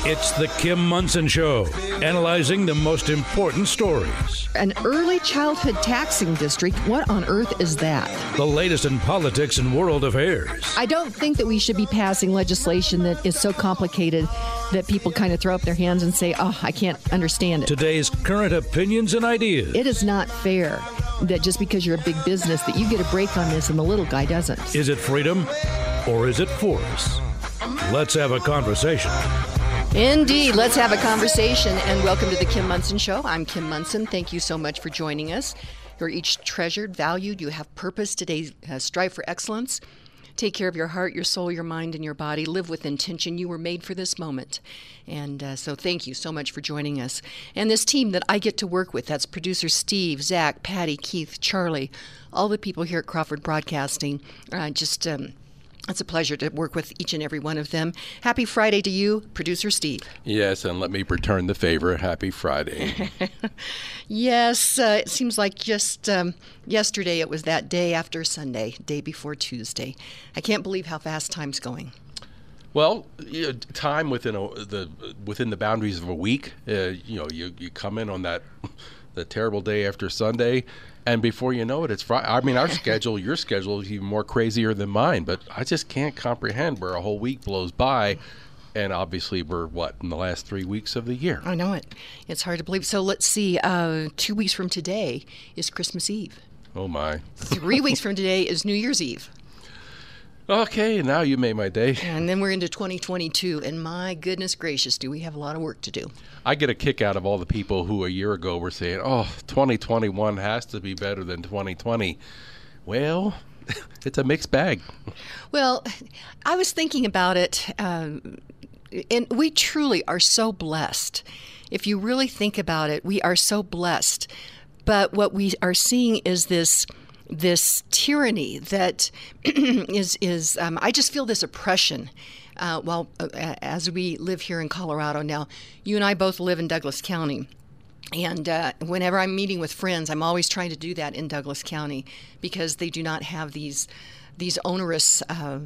It's the Kim Monson Show, analyzing the most important stories. An early childhood taxing district, what on earth is that? The latest in politics and world affairs. I don't think that we should be passing legislation that is so complicated that people kind of throw up their hands and say, oh, I can't understand it. Today's current opinions and ideas. It is not fair that just because you're a big business that you get a break on this and the little guy doesn't. Is it freedom or is it force? Let's have a conversation. Indeed. Let's have a conversation, and welcome to the Kim Monson Show. I'm Kim Monson. Thank you so much for joining us. You're each treasured, valued. You have purpose. Today, strive for excellence. Take care of your heart, your soul, your mind, and your body. Live with intention. You were made for this moment. And so thank you so much for joining us. And this team that I get to work with, that's producer Steve, Zach, Patty, Keith, Charlie, all the people here at Crawford Broadcasting, it's a pleasure to work with each and every one of them. Happy Friday to you, Producer Steve. Yes, and let me return the favor. Happy Friday. Yes, it seems like just yesterday it was that day after Sunday, day before Tuesday. I can't believe how fast time's going. Well, time within the boundaries of a week. You come in on the terrible day after Sunday. And before you know it, it's Friday. I mean, your schedule is even more crazier than mine, but I just can't comprehend where a whole week blows by. And obviously, we're, in the last 3 weeks of the year? I know it. It's hard to believe. So let's see. 2 weeks from today is Christmas Eve. Oh, my. 3 weeks from today is New Year's Eve. Okay, now you made my day. And then we're into 2022, and my goodness gracious, do we have a lot of work to do. I get a kick out of all the people who a year ago were saying, 2021 has to be better than 2020. Well, it's a mixed bag. Well, I was thinking about it, and we truly are so blessed. If you really think about it, we are so blessed. But what we are seeing is this tyranny that is I just feel this oppression. As we live here in Colorado now, you and I both live in Douglas County. And whenever I'm meeting with friends, I'm always trying to do that in Douglas County because they do not have these onerous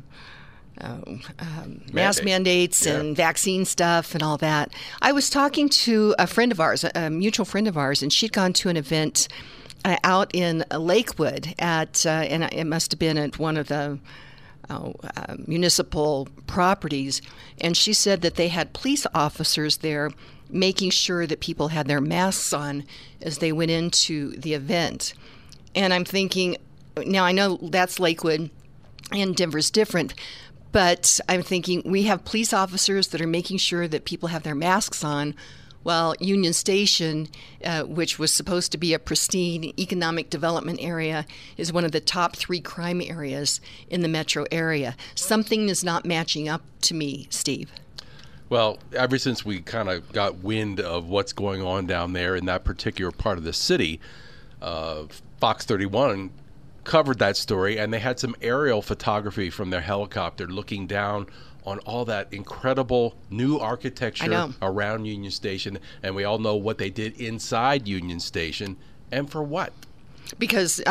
mask mandates and vaccine stuff and all that. I was talking to a friend of ours, a mutual friend of ours, and she'd gone to an event out in Lakewood and it must have been at one of the municipal properties, and she said that they had police officers there making sure that people had their masks on as they went into the event. And I'm thinking, now I know that's Lakewood and Denver's different, but I'm thinking we have police officers that are making sure that people have their masks on, while Union Station, which was supposed to be a pristine economic development area, is one of the top 3 crime areas in the metro area. Something is not matching up to me, Steve. Well, ever since we kind of got wind of what's going on down there in that particular part of the city, Fox 31 covered that story, and they had some aerial photography from their helicopter looking down on all that incredible new architecture around Union Station, and we all know what they did inside Union Station, and for what? Because,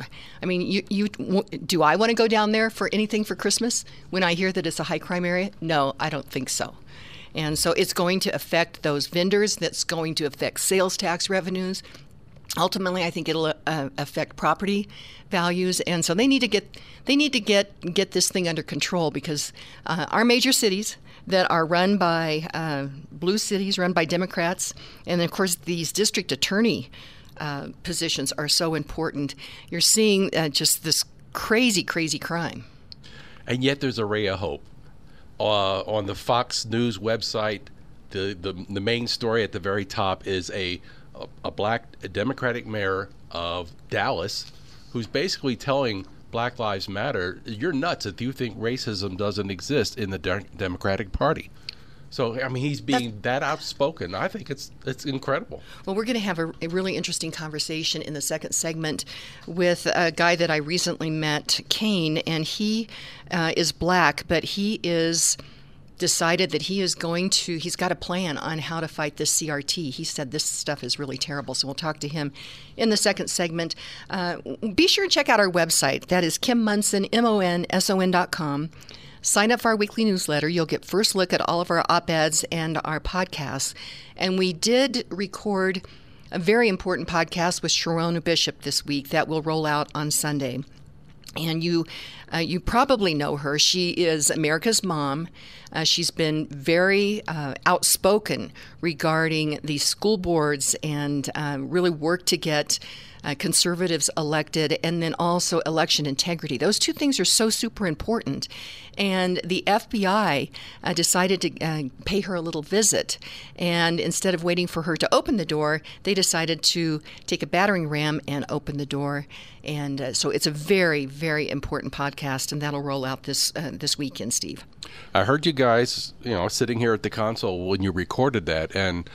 do I want to go down there for anything for Christmas when I hear that it's a high crime area? No, I don't think so. And so it's going to affect those vendors. That's going to affect sales tax revenues. Ultimately, I think it'll affect property values, and so they need to get this thing under control because our major cities that are run by blue cities, run by Democrats, and of course these district attorney positions are so important. You're seeing just this crazy crime, and yet there's a ray of hope. On the Fox News website, the main story at the very top is a black Democratic mayor of Dallas who's basically telling Black Lives Matter, you're nuts if you think racism doesn't exist in the Democratic Party. So, I mean, he's being that outspoken. I think it's incredible. Well, we're going to have a really interesting conversation in the second segment with a guy that I recently met, Kane, and he is black, but he is decided that he's got a plan on how to fight this CRT. He said this stuff is really terrible, so we'll talk to him in the second segment. Be sure and check out our website. That is Kim Monson, MONSON.com. sign up for our weekly newsletter. You'll get first look at all of our op-eds and our podcasts. And we did record a very important podcast with Sharona Bishop this week that will roll out on Sunday. And you probably know her. She is America's Mom. She's been very outspoken regarding the school boards and really worked to get conservatives elected, and then also election integrity. Those two things are so super important. And the FBI decided to pay her a little visit. And instead of waiting for her to open the door, they decided to take a battering ram and open the door. And so it's a very, very important podcast, and that'll roll out this weekend, Steve. I heard you guys, sitting here at the console when you recorded that, and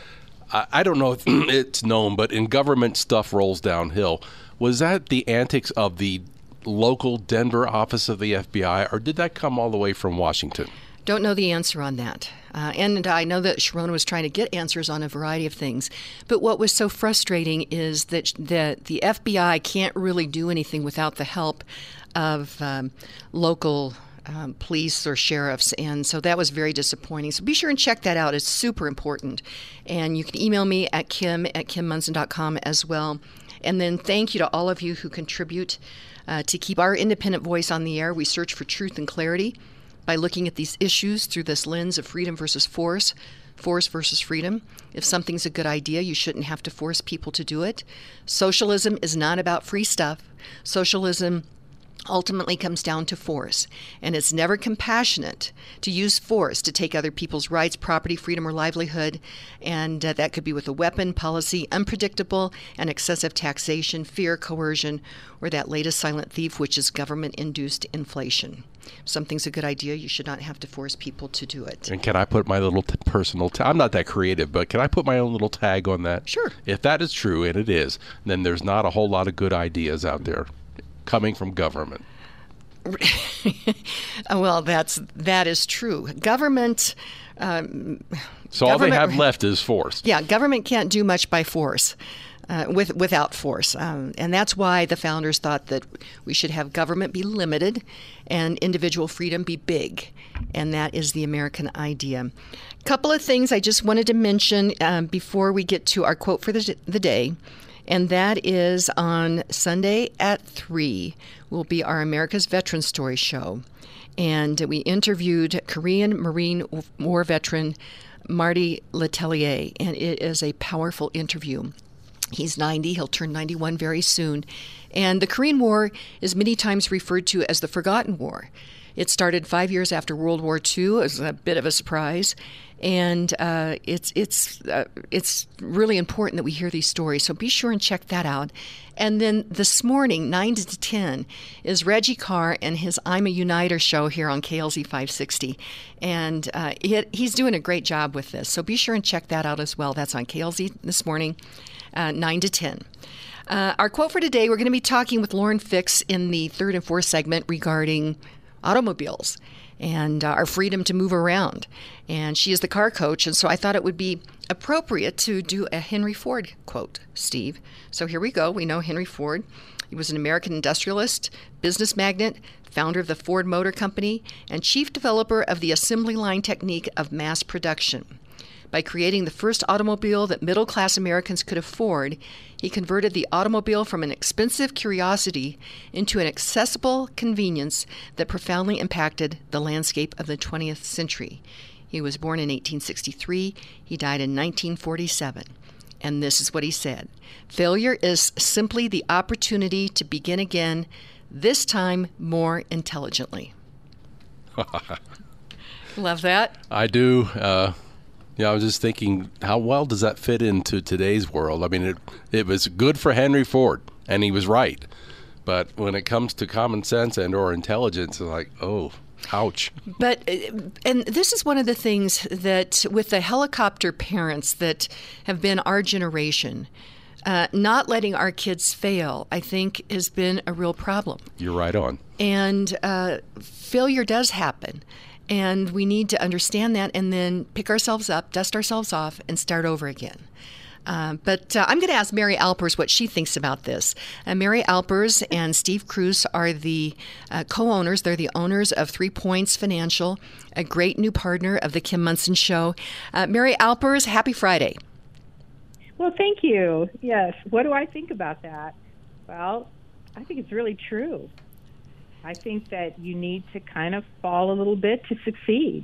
I don't know if it's known, but in government, stuff rolls downhill. Was that the antics of the local Denver office of the FBI, or did that come all the way from Washington? Don't know the answer on that. And I know that Sharona was trying to get answers on a variety of things. But what was so frustrating is that the FBI can't really do anything without the help of local police or sheriffs, and so that was very disappointing. So be sure and check that out. It's super important. And you can email me at kim@kimmunson.com as well. And then thank you to all of you who contribute to keep our independent voice on the air. We search for truth and clarity by looking at these issues through this lens of freedom versus force versus freedom. If something's a good idea, you shouldn't have to force people to do it. Socialism is not about free stuff. Socialism ultimately comes down to force, and it's never compassionate to use force to take other people's rights, property, freedom, or livelihood, and that could be with a weapon, policy, unpredictable and excessive taxation, fear, coercion, or that latest silent thief, which is government-induced inflation. If something's a good idea, you should not have to force people to do it. And can I put my little personal I'm not that creative, but can I put my own little tag on that? Sure. If that is true, and it is, then there's not a whole lot of good ideas out there coming from government. Well, that is true. Government. All they have left is force. Yeah, government can't do much by force, without force, and that's why the founders thought that we should have government be limited and individual freedom be big, and that is the American idea. A couple of things I just wanted to mention before we get to our quote for the day. And that is on Sunday at 3 will be our America's Veteran Story show. And we interviewed Korean Marine War veteran Marty Letelier, and it is a powerful interview. He's 90. He'll turn 91 very soon. And the Korean War is many times referred to as the Forgotten War. It started 5 years after World War II. It was a bit of a surprise. And it's really important that we hear these stories. So be sure and check that out. And then this morning, 9 to 10, is Reggie Carr and his I'm a Uniter show here on KLZ 560. And he's doing a great job with this. So be sure and check that out as well. That's on KLZ this morning, 9 to 10. Our quote for today, we're going to be talking with Lauren Fix in the third and fourth segment regarding automobiles and our freedom to move around. And she is the car coach, and so I thought it would be appropriate to do a Henry Ford quote, Steve. So here we go. We know Henry Ford. He was an American industrialist, business magnate, founder of the Ford Motor Company, and chief developer of the assembly line technique of mass production. By creating the first automobile that middle-class Americans could afford, he converted the automobile from an expensive curiosity into an accessible convenience that profoundly impacted the landscape of the 20th century. He was born in 1863. He died in 1947. And this is what he said: "Failure is simply the opportunity to begin again, this time more intelligently." Love that? I do. I was just thinking, how well does that fit into today's world? I mean, it was good for Henry Ford, and he was right. But when it comes to common sense and or intelligence, it's like, oh, ouch. But, and this is one of the things that with the helicopter parents that have been our generation, not letting our kids fail, I think, has been a real problem. You're right on. And failure does happen. And we need to understand that and then pick ourselves up, dust ourselves off, and start over again. But I'm going to ask Mary Alpers what she thinks about this. Mary Alpers and Steve Cruz are the co-owners. They're the owners of 3 Points Financial, a great new partner of the Kim Monson Show. Mary Alpers, happy Friday. Well, thank you. Yes. What do I think about that? Well, I think it's really true. I think that you need to kind of fall a little bit to succeed.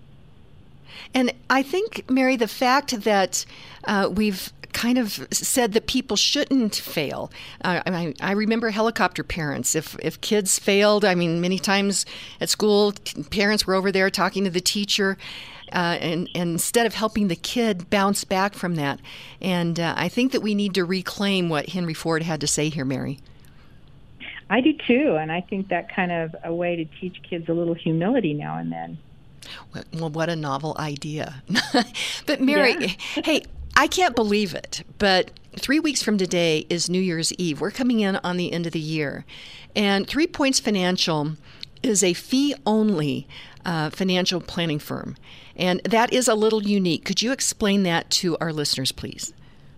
And I think, Mary, the fact that we've kind of said that people shouldn't fail. I remember helicopter parents. If kids failed, I mean, many times at school, parents were over there talking to the teacher, and instead of helping the kid bounce back from that. And I think that we need to reclaim what Henry Ford had to say here, Mary. I do too, and I think that kind of a way to teach kids a little humility now and then. Well, what a novel idea. But Mary, hey, I can't believe it, but 3 weeks from today is New Year's Eve. We're coming in on the end of the year. And 3 Points Financial is a fee-only financial planning firm. And that is a little unique. Could you explain that to our listeners, please?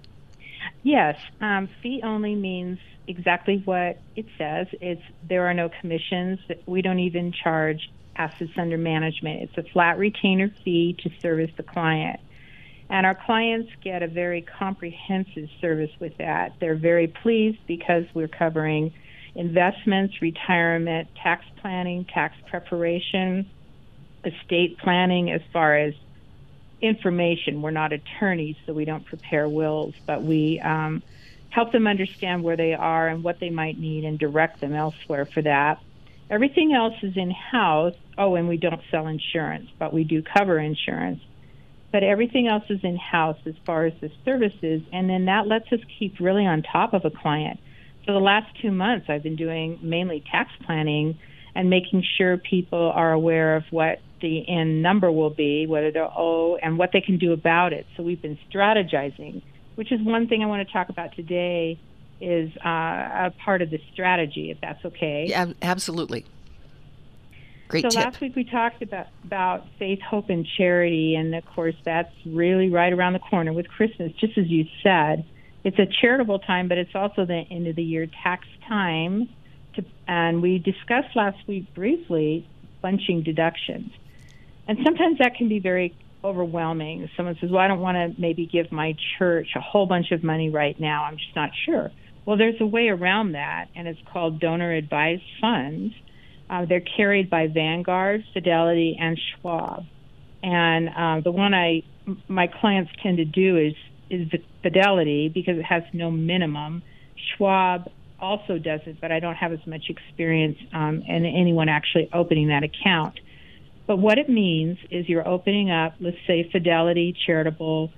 Yes. Fee-only means exactly what it says. There are no commissions. We don't even charge assets under management. It's a flat retainer fee to service the client. And our clients get a very comprehensive service with that. They're very pleased because we're covering investments, retirement, tax planning, tax preparation, estate planning as far as information. We're not attorneys, so we don't prepare wills, but we help them understand where they are and what they might need and direct them elsewhere for that. Everything else is in-house. Oh, and we don't sell insurance, but we do cover insurance. But everything else is in-house as far as the services, and then that lets us keep really on top of a client. For the last 2 months, I've been doing mainly tax planning and making sure people are aware of what the end number will be, whether they're owe, and what they can do about it. So we've been strategizing, which is one thing I want to talk about today, is a part of the strategy, if that's okay. Yeah, absolutely. Great so tip. Last week we talked about faith, hope, and charity, and of course that's really right around the corner with Christmas, just as you said. It's a charitable time, but it's also the end of the year tax time. And we discussed last week briefly bunching deductions. And sometimes that can be very overwhelming. Someone says, well, I don't want to maybe give my church a whole bunch of money right now. I'm just not sure. Well, there's a way around that, and it's called donor-advised funds. They're carried by Vanguard, Fidelity, and Schwab. And the one my clients tend to do is the Fidelity because it has no minimum. Schwab also does it, but I don't have as much experience in anyone actually opening that account. But what it means is you're opening up, let's say, Fidelity Charitable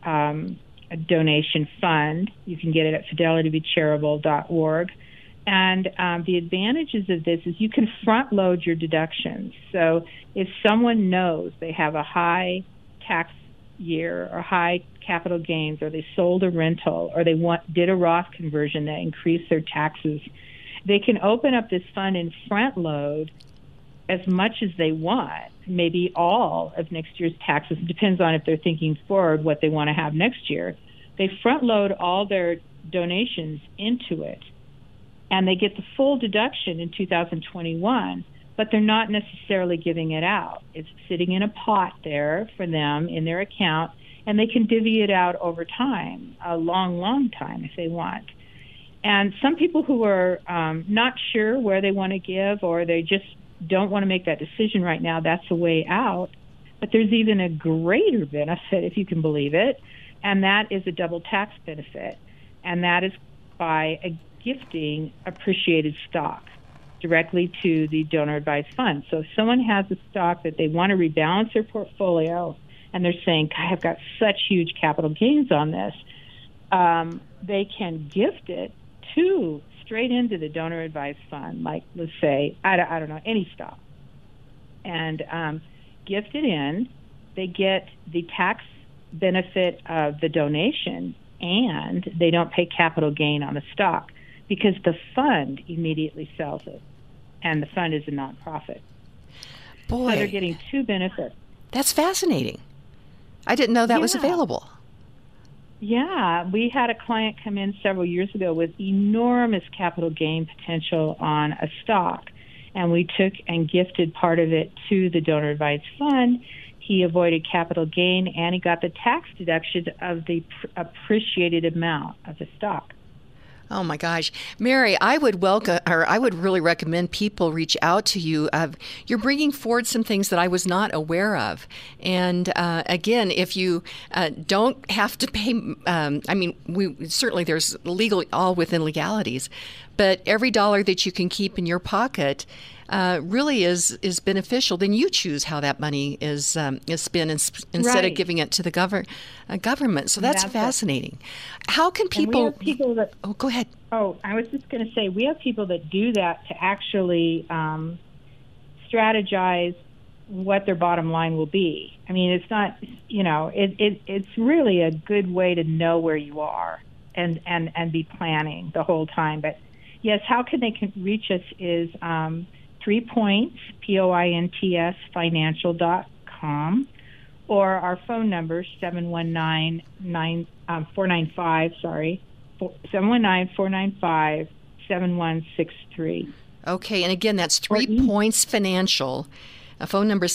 a donation fund. You can get it at fidelitycharitable.org. And the advantages of this is you can front load your deductions. So if someone knows they have a high tax year or high capital gains, or they sold a rental, or they did a Roth conversion that increased their taxes, they can open up this fund and front load as much as they want, maybe all of next year's taxes. It depends on if they're thinking forward what they want to have next year. They front load all their donations into it, and they get the full deduction in 2021, but they're not necessarily giving it out. It's sitting in a pot there for them in their account, and they can divvy it out over time, a long, long time if they want. And some people who are not sure where they want to give, or they just don't want to make that decision right now, that's a way out. But there's even a greater benefit, if you can believe it, and that is a double tax benefit, and that is by gifting appreciated stock directly to the donor-advised fund. So if someone has a stock that they want to rebalance their portfolio, and they're saying, God, I've got such huge capital gains on this, they can gift it straight into the donor-advised fund, like, let's say, I don't know, any stock, and gift it in. They get the tax benefit of the donation, and they don't pay capital gain on the stock because the fund immediately sells it, and the fund is a nonprofit. Boy, so they're getting two benefits. That's fascinating. I didn't know that was available. Yeah, we had a client come in several years ago with enormous capital gain potential on a stock, and we took and gifted part of it to the donor advised fund. He avoided capital gain, and he got the tax deduction of the appreciated amount of the stock. Oh my gosh, Mary, I would really recommend people reach out to you. You're bringing forward some things that I was not aware of. And again, if you don't have to pay, certainly there's all within legalities, but every dollar that you can keep in your pocket really is beneficial. Then you choose how that money is spent instead of giving it to the government. So that's fascinating. How can people? And we have people that. Oh, go ahead. Oh, I was just going to say we have people that do that to actually strategize what their bottom line will be. I mean, it's not. It's really a good way to know where you are and be planning the whole time. But yes, how can they reach us is 3 points, POINTS, financial.com, or our phone number, 719-495-7163. Okay, and again, that's 3 Points Financial. Phone number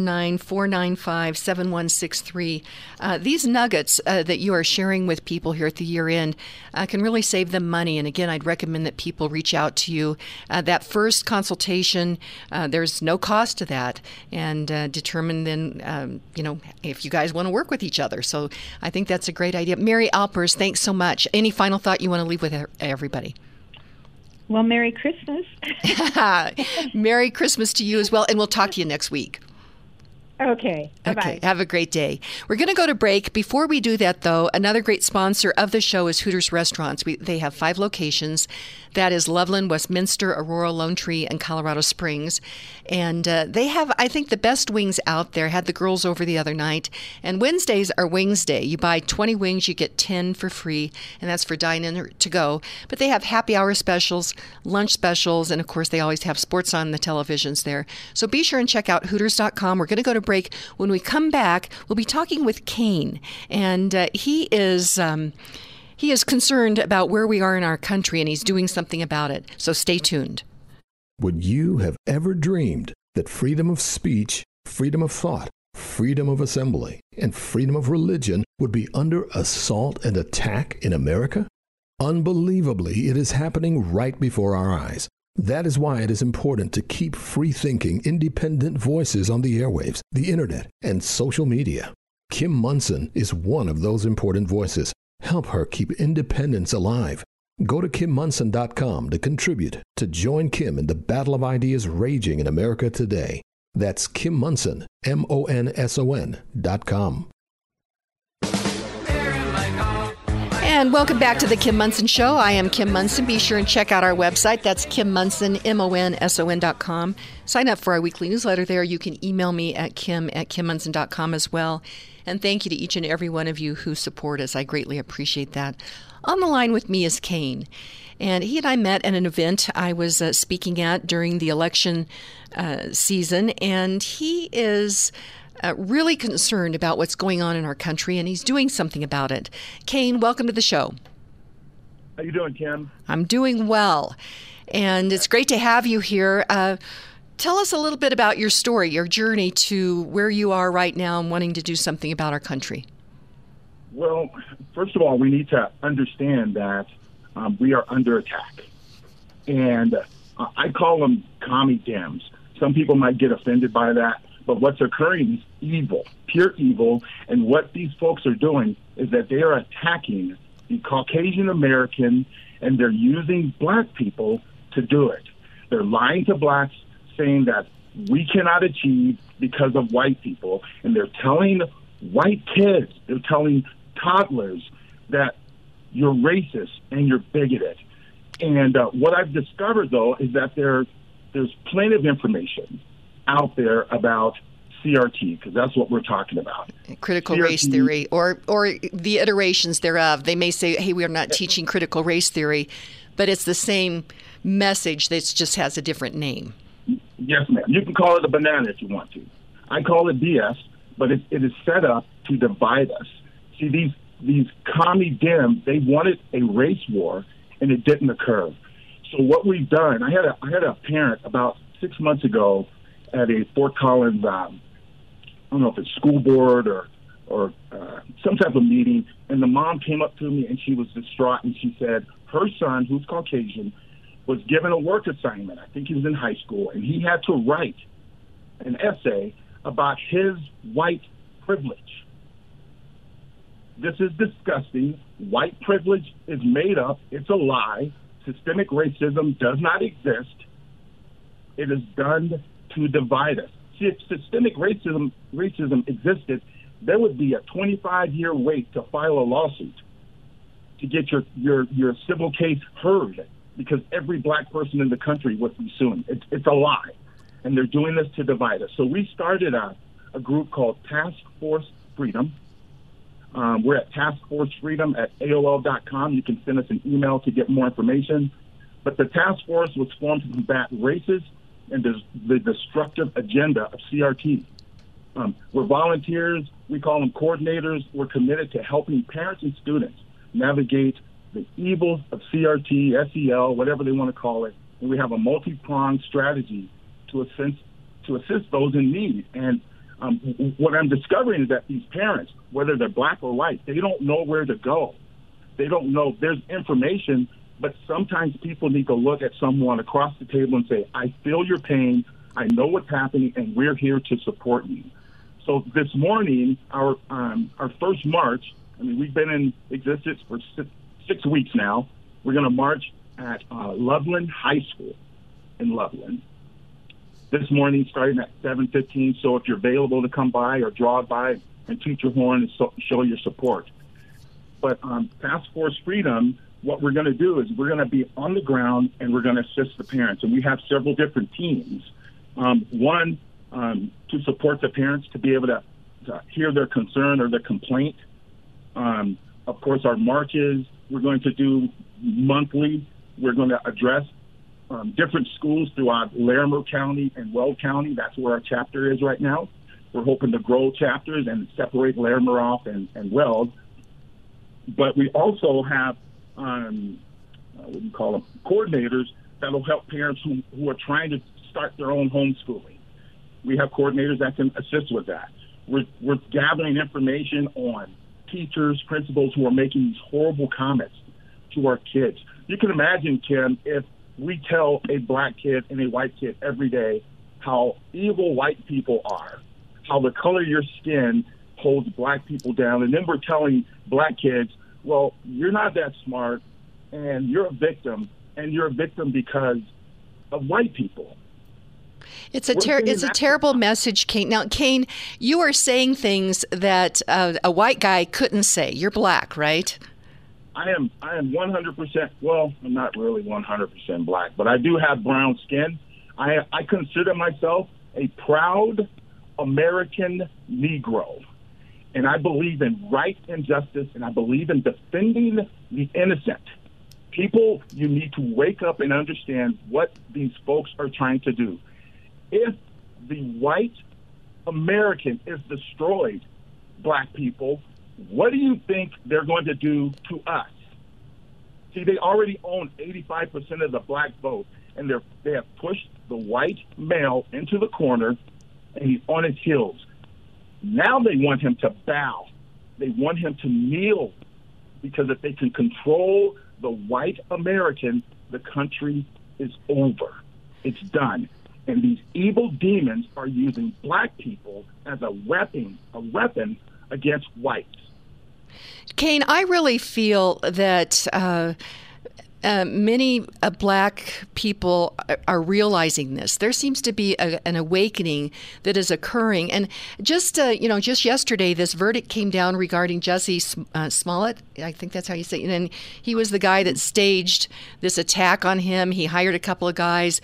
719-495-7163. These nuggets that you are sharing with people here at the year end can really save them money. And again, I'd recommend that people reach out to you. That first consultation, there's no cost to that, and determine then, if you guys want to work with each other. So I think that's a great idea. Mary Alpers, thanks so much. Any final thought you want to leave with everybody? Well, Merry Christmas. Merry Christmas to you as well, and we'll talk to you next week. Okay. Bye-bye. Okay. Have a great day. We're going to go to break. Before we do that, though, another great sponsor of the show is Hooters Restaurants. They have 5 locations. That is Loveland, Westminster, Aurora, Lone Tree, and Colorado Springs. And they have, I think, the best wings out there. Had the girls over the other night. And Wednesdays are Wings Day. You buy 20 wings, you get 10 for free, and that's for dine-in or to go. But they have happy hour specials, lunch specials, and of course they always have sports on the televisions there. So be sure and check out Hooters.com. We're going to go to break. When we come back, we'll be talking with Kane, and he is concerned about where we are in our country, and he's doing something about it. So stay tuned. Would you have ever dreamed that freedom of speech, freedom of thought, freedom of assembly, and freedom of religion would be under assault and attack in America? Unbelievably, it is happening right before our eyes. That is why it is important to keep free-thinking, independent voices on the airwaves, the internet, and social media. Kim Monson is one of those important voices. Help her keep independence alive. Go to KimMonson.com to contribute, to join Kim in the battle of ideas raging in America today. That's Kim Monson, MONSON.com. And welcome back to the Kim Monson Show. I am Kim Monson. Be sure and check out our website. That's Kim Monson, MONSON.com. Sign up for our weekly newsletter there. You can email me at kim@kimmonson.com as well. And thank you to each and every one of you who support us. I greatly appreciate that. On the line with me is Kane. And he and I met at an event I was speaking at during the election season. And he is really concerned about what's going on in our country, and he's doing something about it. Kane, welcome to the show. How you doing, Kim? I'm doing well, and it's great to have you here. Tell us a little bit about your story, your journey to where you are right now and wanting to do something about our country. Well, first of all, we need to understand that we are under attack. And I call them commie Dems. Some people might get offended by that. But what's occurring is evil, pure evil. And what these folks are doing is that they are attacking the Caucasian American, and they're using black people to do it. They're lying to blacks, saying that we cannot achieve because of white people. And they're telling white kids, they're telling toddlers that you're racist and you're bigoted. And what I've discovered, though, is that there's plenty of information out there about CRT, because that's what we're talking about. Critical CRT, race theory, or the iterations thereof. They may say, hey, we are not teaching critical race theory, but it's the same message that just has a different name. Yes, ma'am. You can call it a banana if you want to. I call it BS, but it is set up to divide us. See, these commie Dems, they wanted a race war, and it didn't occur. So what we've done, I had a parent about 6 months ago at a Fort Collins, I don't know if it's school board or some type of meeting, and the mom came up to me and she was distraught, and she said her son, who's Caucasian, was given a work assignment. I think he was in high school, and he had to write an essay about his white privilege. This is disgusting. White privilege is made up. It's a lie. Systemic racism does not exist. It is done to divide us. See, if systemic racism existed, there would be a 25-year wait to file a lawsuit to get your civil case heard, because every black person in the country would be suing. It's a lie, and they're doing this to divide us. So we started a group called Task Force Freedom. We're at taskforcefreedom@AOL.com. You can send us an email to get more information. But the task force was formed to combat racist and the destructive agenda of CRT. We're volunteers. We call them coordinators. We're committed to helping parents and students navigate the evils of CRT, SEL, whatever they want to call it. And we have a multi-pronged strategy to assist those in need. And what I'm discovering is that these parents, whether they're black or white, they don't know where to go. They don't know. There's information, but sometimes people need to look at someone across the table and say, I feel your pain, I know what's happening, and we're here to support you. So this morning, our first march, we've been in existence for six weeks now. We're going to march at Loveland High School in Loveland this morning, starting at 7:15. So if you're available to come by or drive by and toot your horn and show your support. But Task Force Freedom, what we're going to do is we're going to be on the ground and we're going to assist the parents. And we have several different teams. One, to support the parents to be able to hear their concern or their complaint. Of course, our marches we're going to do monthly. We're going to address different schools throughout Larimer County and Weld County. That's where our chapter is right now. We're hoping to grow chapters and separate Larimer off and Weld. But we also have, coordinators that will help parents who are trying to start their own homeschooling. We have coordinators that can assist with that. We're gathering information on teachers, principals who are making these horrible comments to our kids. You can imagine, Kim, if we tell a black kid and a white kid every day how evil white people are, how the color of your skin holds black people down, and then we're telling black kids, well, you're not that smart, and you're a victim because of white people. It's a terrible message, Kane. Now, Kane, you are saying things that a white guy couldn't say. You're black, right? I am 100%. Well, I'm not really 100% black, but I do have brown skin. I consider myself a proud American Negro, and I believe in right and justice, and I believe in defending the innocent. People, you need to wake up and understand what these folks are trying to do. If the white American is destroyed, black people, what do you think they're going to do to us? See, they already own 85% of the black vote, and they have pushed the white male into the corner, and he's on his heels. Now they want him to bow. They want him to kneel, because if they can control the white American, the country is over. It's done. And these evil demons are using black people as a weapon against whites. Kane, I really feel that many black people are realizing this. There seems to be an awakening that is occurring. And just yesterday, this verdict came down regarding Jussie Smollett. I think that's how you say it. And he was the guy that staged this attack on him. He hired a couple of guys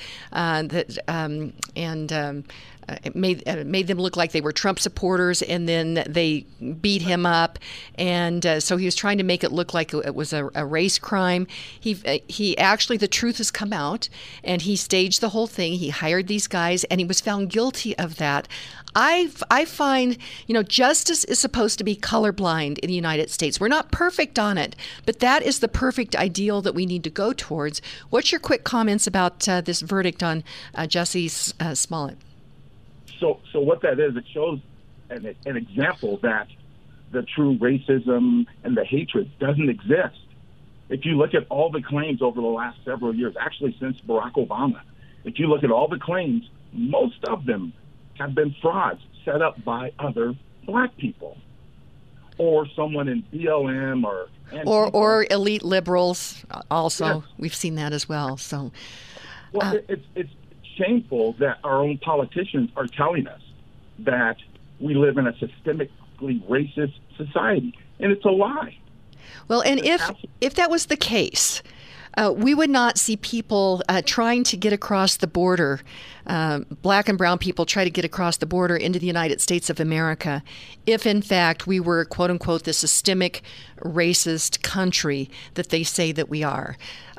it made them look like they were Trump supporters, and then they beat him up. And so he was trying to make it look like it was a race crime. He he actually, the truth has come out, and he staged the whole thing. He hired these guys, and he was found guilty of that. I find, justice is supposed to be colorblind in the United States. We're not perfect on it, but that is the perfect ideal that we need to go towards. What's your quick comments about this verdict on Jussie Smollett? So what that is, it shows an example that the true racism and the hatred doesn't exist. If you look at all the claims over the last several years, actually since Barack Obama, if you look at all the claims, most of them have been frauds set up by other black people or someone in BLM or elite liberals also. Yes. We've seen that as well. So, it's shameful that our own politicians are telling us that we live in a systemically racist society, and it's a lie. Well, and if that was the case, we would not see people trying to get across the border, black and brown people try to get across the border into the United States of America, if in fact we were, quote unquote, the systemic racist country that they say that we are.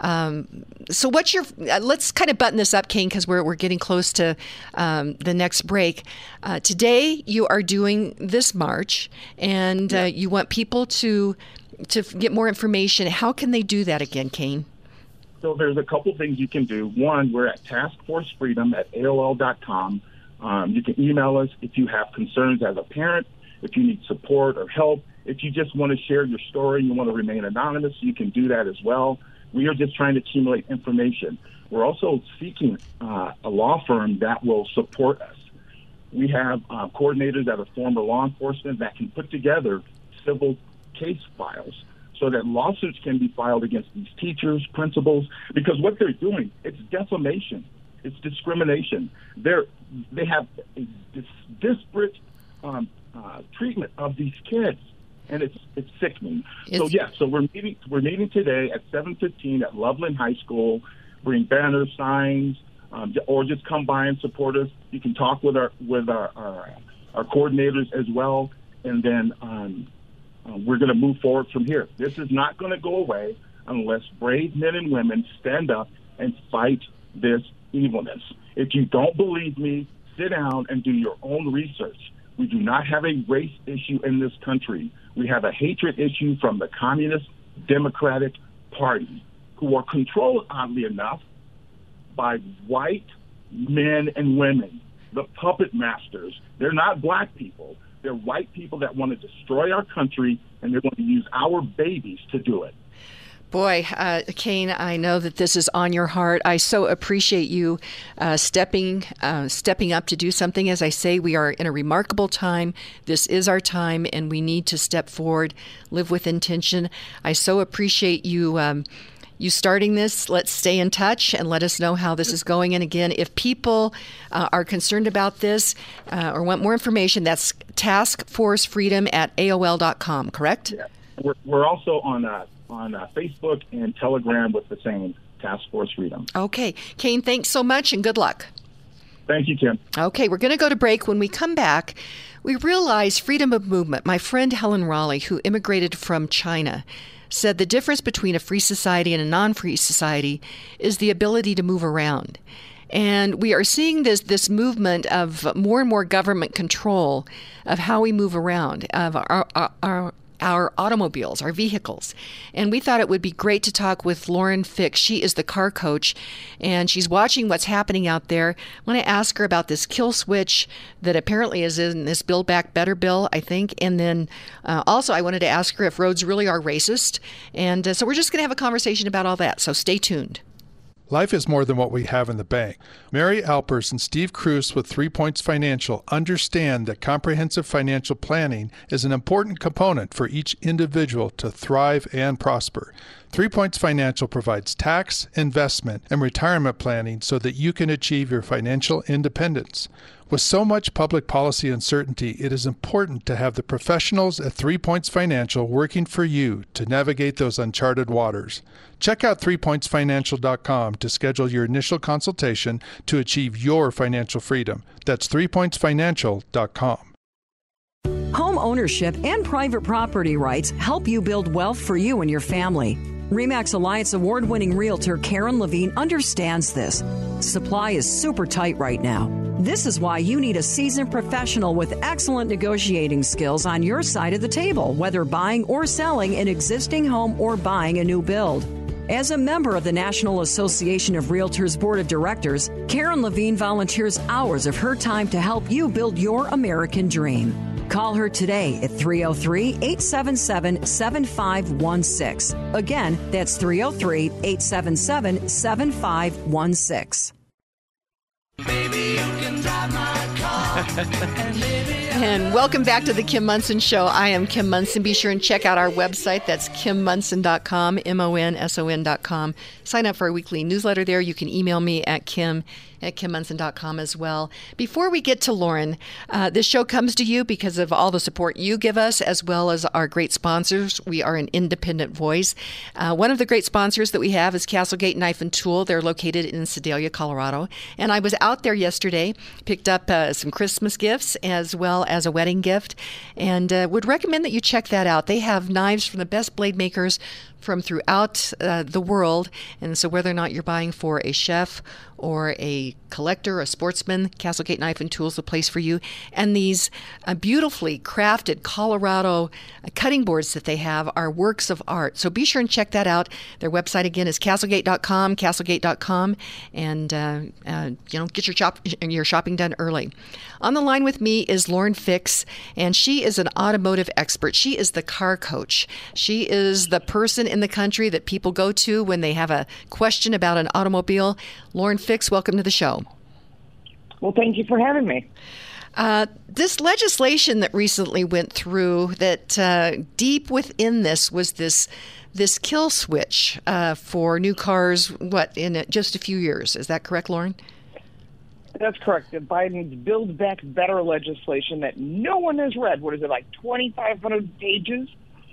So what's your, let's kind of button this up, Kane, because we're getting close to the next break. Today you are doing this march, and you want people to get more information. How can they do that again, Kane? So there's a couple things you can do. One, we're at taskforcefreedom@AOL.com. You can email us if you have concerns as a parent, if you need support or help. If you just want to share your story and you want to remain anonymous, you can do that as well. We are just trying to accumulate information. We're also seeking a law firm that will support us. We have coordinators that are former law enforcement that can put together civil case files so that lawsuits can be filed against these teachers, principals, because what they're doing, it's defamation, it's discrimination. They have a disparate treatment of these kids, and it's sickening. So we're meeting today at 7:15 at Loveland High School. Bring banners, signs, or just come by and support us. You can talk with our coordinators as well, and then we're going to move forward from here. This is not going to go away unless brave men and women stand up and fight this evilness. If you don't believe me, sit down and do your own research. We do not have a race issue in this country. We have a hatred issue from the Communist Democratic Party, who are controlled, oddly enough, by white men and women, the puppet masters. They're not black people. They're white people that want to destroy our country, and they're going to use our babies to do it. Boy, Kane, I know that this is on your heart. I so appreciate you stepping up to do something. As I say, we are in a remarkable time. This is our time, and we need to step forward, live with intention. I so appreciate you starting this. Let's stay in touch and let us know how this is going. And again, if people are concerned about this or want more information, that's taskforcefreedom@AOL.com, correct? Yeah. We're also on Facebook and Telegram with the same Task Force Freedom. Okay. Kane, thanks so much and good luck. Thank you, Kim. Okay, we're going to go to break. When we come back, we realize freedom of movement. My friend Helen Raleigh, who immigrated from China, said the difference between a free society and a non-free society is the ability to move around. And we are seeing this movement of more and more government control of how we move around, of our automobiles, our vehicles. And we thought it would be great to talk with Lauren Fick. She is the car coach, and she's watching what's happening out there. I want to ask her about this kill switch that apparently is in this Build Back Better bill, I think. And then also I wanted to ask her if roads really are racist. And so we're just going to have a conversation about all that. So stay tuned. Life is more than what we have in the bank. Mary Alpers and Steve Cruz with 3 Points Financial understand that comprehensive financial planning is an important component for each individual to thrive and prosper. 3 Points Financial provides tax, investment, and retirement planning so that you can achieve your financial independence. With so much public policy uncertainty, it is important to have the professionals at 3 Points Financial working for you to navigate those uncharted waters. Check out 3pointsfinancial.com to schedule your initial consultation to achieve your financial freedom. That's 3pointsfinancial.com. Home ownership and private property rights help you build wealth for you and your family. RE/MAX Alliance award-winning realtor Karen Levine understands this. Supply is super tight right now. This is why you need a seasoned professional with excellent negotiating skills on your side of the table, whether buying or selling an existing home or buying a new build. As a member of the National Association of Realtors Board of Directors, Karen Levine volunteers hours of her time to help you build your American dream. Call her today at 303-877-7516. Again, that's 303-877-7516. Baby, you can drive my car. And welcome back to the Kim Monson Show. I am Kim Monson. Be sure and check out our website. That's kimmonson.com, MONSON.com. Sign up for our weekly newsletter there. You can email me at kim@kimmonson.com as well. Before we get to Lauren, this show comes to you because of all the support you give us, as well as our great sponsors. We are an independent voice. One of the great sponsors that we have is Castlegate Knife and Tool. They're located in Sedalia, Colorado. And I was out there yesterday, picked up some Christmas gifts as well as a wedding gift, and would recommend that you check that out. They have knives from the best blade makers from throughout the world. And so whether or not you're buying for a chef or a collector, a sportsman, Castlegate Knife and Tool is the place for you. And these beautifully crafted Colorado cutting boards that they have are works of art. So be sure and check that out. Their website again is castlegate.com, castlegate.com, and get your shopping done early. On the line with me is Lauren Fix, and she is an automotive expert. She is the car coach. She is the person in the country that people go to when they have a question about an automobile. Lauren Fix, welcome to the show. Well, thank you for having me. This legislation that recently went through, that deep within this was this kill switch for new cars, in just a few years. Is that correct, Lauren? That's correct. Biden's Build Back Better legislation that no one has read. What is it, like 2,500 pages?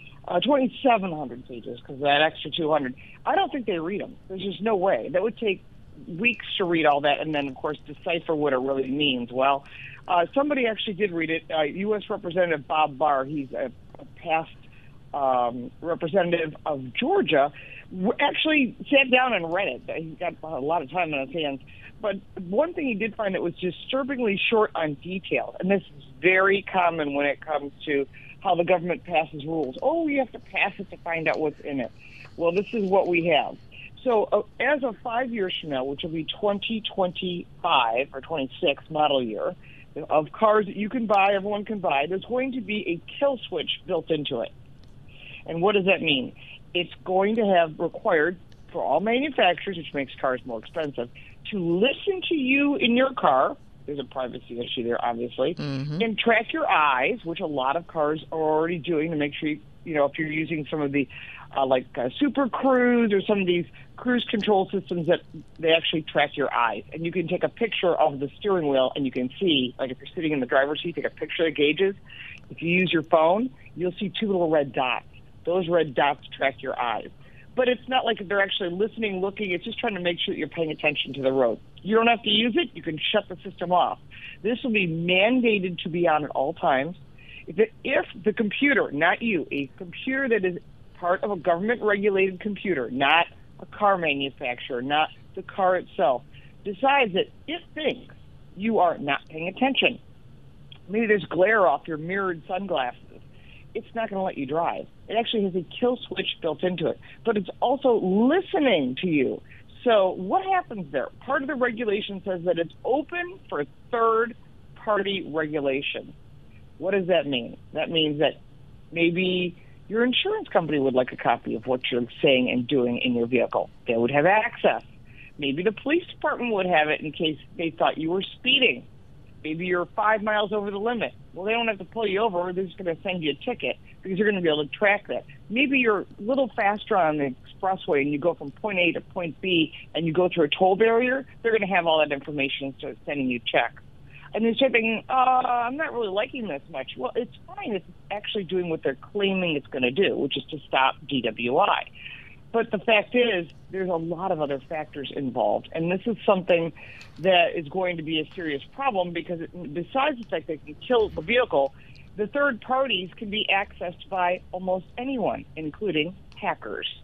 2,700 pages, because that extra 200. I don't think they read them. There's just no way. That would take weeks to read all that and then, of course, decipher what it really means. Well, somebody actually did read it. U.S. Representative Bob Barr, he's a past representative of Georgia, actually sat down and read it. He's got a lot of time on his hands. But one thing he did find that was disturbingly short on detail, and this is very common when it comes to how the government passes rules. Oh, you have to pass it to find out what's in it. Well, this is what we have. So as of 5 years from now, which will be 2025 or 26 model year, of cars that you can buy, everyone can buy, there's going to be a kill switch built into it. And what does that mean? It's going to have required for all manufacturers, which makes cars more expensive, to listen to you in your car. There's a privacy issue there, obviously, and track your eyes, which a lot of cars are already doing to make sure, if you're using some of the Super Cruise or some of these cruise control systems that they actually track your eyes. And you can take a picture of the steering wheel and you can see, like if you're sitting in the driver's seat, take a picture of the gauges. If you use your phone, you'll see two little red dots. Those red dots track your eyes. But it's not like they're actually listening, looking. It's just trying to make sure that you're paying attention to the road. You don't have to use it. You can shut the system off. This will be mandated to be on at all times. If the computer, not you, a computer that is part of a government-regulated computer, not a car manufacturer, not the car itself, decides that it thinks you are not paying attention, maybe there's glare off your mirrored sunglasses, it's not going to let you drive. It actually has a kill switch built into it, but it's also listening to you. So what happens there? Part of the regulation says that it's open for third-party regulation. What does that mean? That means that maybe your insurance company would like a copy of what you're saying and doing in your vehicle. They would have access. Maybe the police department would have it in case they thought you were speeding. Maybe you're 5 miles over the limit. Well, they don't have to pull you over. They're just going to send you a ticket because you're going to be able to track that. Maybe you're a little faster on the expressway and you go from point A to point B and you go through a toll barrier. They're going to have all that information and start sending you checks. And then start thinking, I'm not really liking this much. Well, it's fine if it's actually doing what they're claiming it's going to do, which is to stop DWI. But the fact is, there's a lot of other factors involved. And this is something that is going to be a serious problem because besides the fact they can kill the vehicle, the third parties can be accessed by almost anyone, including hackers.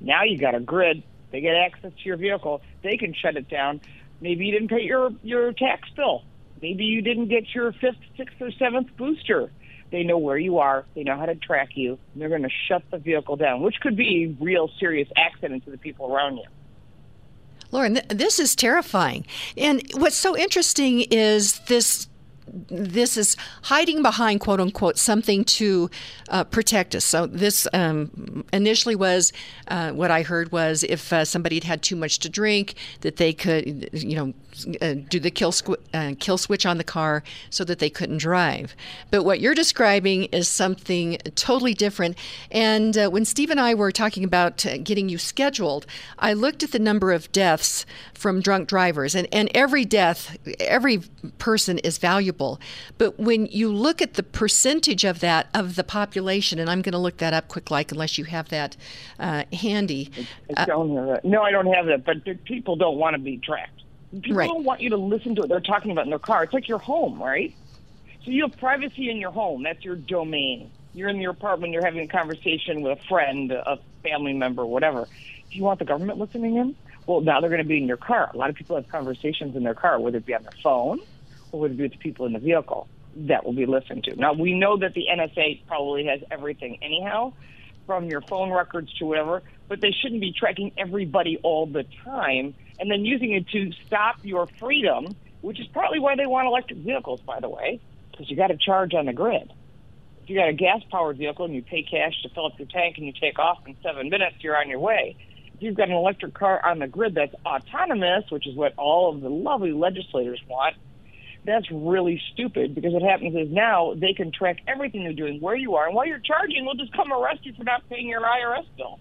Now you got a grid. They get access to your vehicle. They can shut it down. Maybe you didn't pay your tax bill. Maybe you didn't get your 5th, 6th, or 7th booster. They know where you are. They know how to track you. And they're going to shut the vehicle down, which could be a real serious accident to the people around you. Lauren, this is terrifying. And what's so interesting is this is hiding behind, quote unquote, something to protect us. So this initially was what I heard was if somebody had too much to drink, that they could, do the kill switch on the car so that they couldn't drive. But what you're describing is something totally different. And when Steve and I were talking about getting you scheduled, I looked at the number of deaths from drunk drivers, and every death, every person is valuable. But when you look at the percentage of that, of the population, and I'm going to look that up quick, like, unless you have that handy. I don't have that. No, I don't have that, but people don't want to be tracked. People don't want you to listen to what they're talking about in their car. It's like your home, right? So you have privacy in your home. That's your domain. You're in your apartment. You're having a conversation with a friend, a family member, whatever. Do you want the government listening in? Well, now they're going to be in your car. A lot of people have conversations in their car, whether it be on their phone or whether it be with the people in the vehicle. That will be listened to. Now, we know that the NSA probably has everything anyhow, from your phone records to whatever, but they shouldn't be tracking everybody all the time and then using it to stop your freedom, which is partly why they want electric vehicles, by the way, because you got to charge on the grid. If you got a gas-powered vehicle and you pay cash to fill up your tank and you take off in 7 minutes, you're on your way. If you've got an electric car on the grid that's autonomous, which is what all of the lovely legislators want, that's really stupid, because what happens is now they can track everything you're doing, where you are, and while you're charging, they'll just come arrest you for not paying your IRS bill.